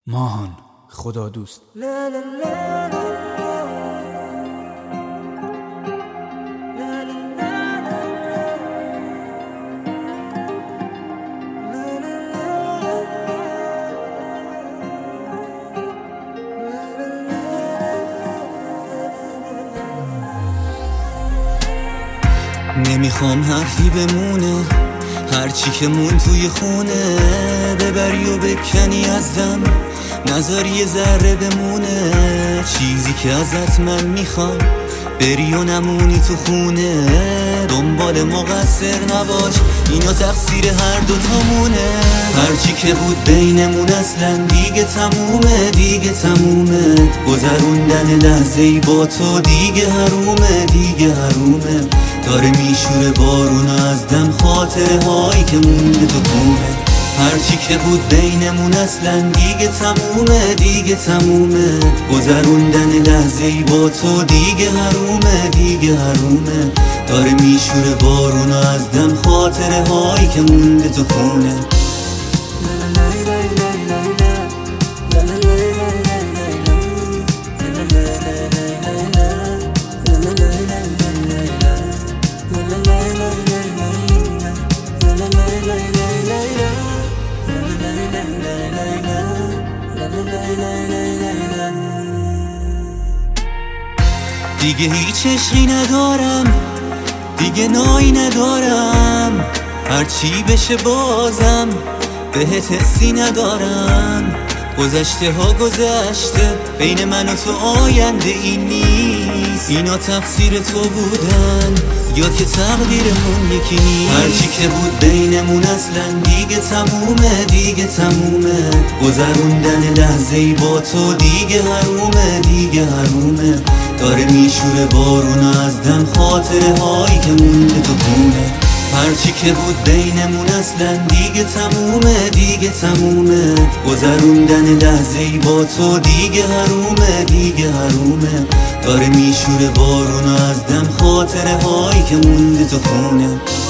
ماهان خدا دوست. نمیخوام حرفی بمونه، هرچی که مون توی خونه ببری و بکنی ازم، نذاری یه ذره بمونه. چیزی که ازت من میخوام بری و نمونی تو خونه، دنبال مقصر نباش، اینا تقصیر هر دوتامونه. هرچی که بود بینمون اصلا دیگه تمومه، دیگه تمومه. گذروندن لحظه‌ای با تو دیگه حرومه، دیگه حرومه. داره میشوره بارون از دم خاطره هایی که مونده تو خونه. هرچی که بود بینمون اصلا دیگه تمومه، دیگه تمومه. گذروندن لحظه‌ای با تو دیگه حرومه، دیگه حرومه. داره میشوره بارون از دم خاطره هایی که مونده تو خونه. دیگه هیچ عشقی ندارم، دیگه نایی ندارم. هرچی بشه بازم بهت حسی ندارم. گذشته ها گذشته، بین من و تو آینده این نیست. اینا تقصیر تو بودن یا که تقدیرمون یکی نیست. هرچی که بود بینمون اصلا دیگه تمومه، دیگه تمومه. گذروندن لحظه‌ای با تو دیگه حرومه، دیگه حرومه. داره میشوره بارون از دم خاطره هایی که مونده تو خونه. هرچی که بود بینمون اصلا دیگه تمومه، دیگه تمومه. گذروندن لحظه‌ای با تو دیگه حرومه، دیگه حرومه. داره میشوره بارون از دم خاطره هایی که مونده تو خونه.